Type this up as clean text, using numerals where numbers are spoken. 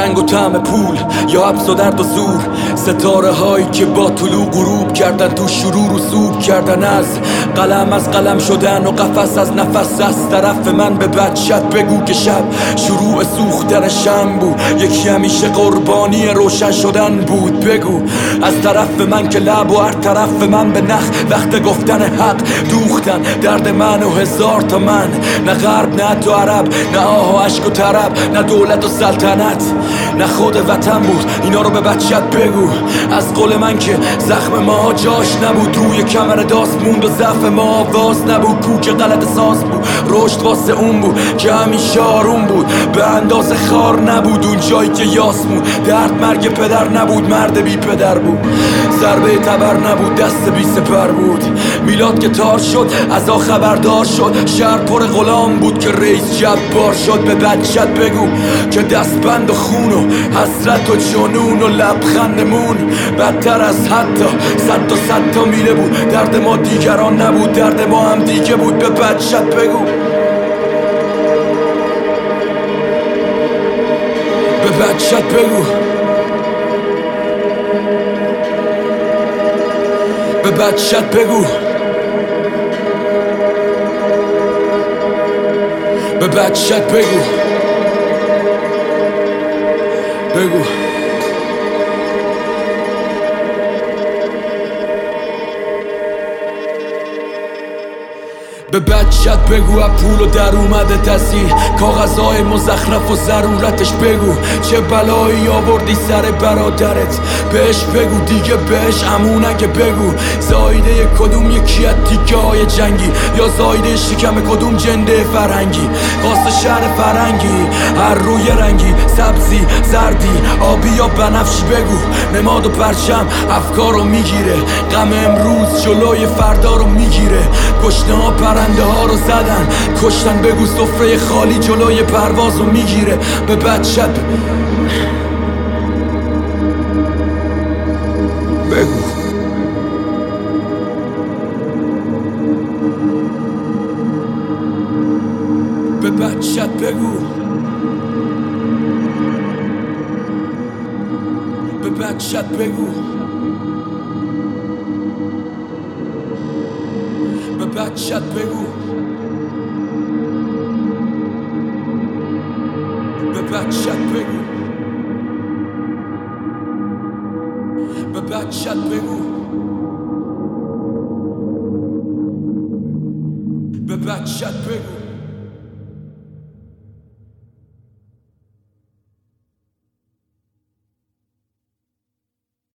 رنگ و طعم پول یا حبس و درد و زور، ستاره هایی که با طلوع غروب کردن، تو شروع رسوب کردن، از قلم شدن و قفس از نفس. از طرف من به بچت بگو که شب شروع سوختن شم بود، یکی همیشه قربانی روشن شدن بود. بگو از طرف من که لب و هر طرف من به نخ وقت گفتن حق دوختن درد من و هزار تا من. نه غرب نه تو عرب، نه آه و عشق و طرب، نه دولت و سلطنت، نه خود وطن بود. اینا رو به بچت بگو از قول من که زخم ما جاش نبود، روی کمر داست موند و ضعف ما آواز نبود. کوک غلط ساز بود، رشد واسه اون بود که همیشه آروم بود، به اندازه خار نبود اون جایی که یاسمون. درد مرگ پدر نبود، مرد بی پدر بود، ضربه تبر نبود، دست بی سپر بود. میلاد که تار شد از خبردار شد، شهر پر غلام بود که رئیس جبار شد. به بچت بگو که دستبند و خون و حسرت و جنون و لبخندمون بدتر از حتی صد تا میله بود. درد ما دیگران نبود، درد ما هم دیگه بود. به بچت بگو، به بچت بگو، به بچت بگو، به بچت بگو، بگو. به بچت بگو از پول و در اومده تصیح، کاغذهای مزخرف و ضرورتش بگو. چه بلایی آوردی سر برادرت بهش بگو، دیگه بهش عمونگه بگو. زایده کدوم یکی از تیکه های جنگی، یا زایده شکم کدوم جنده فرهنگی. واسه شهر فرهنگی هر روی رنگی، سبزی زردی آبی یا بنفشی بگو. نماد و پرچم افکارو میگیره، غم امروز جلوی فردا رو میگیره. گشنه ها پرنده ها رو زدن کشتن، بگو سفره خالی جلوی پرواز رو میگیره. به بچت بگو، به بچت بگو، به بچت بگو، به بچت بگو، به بچت بگو، به بچت بگو، به بچت بگو.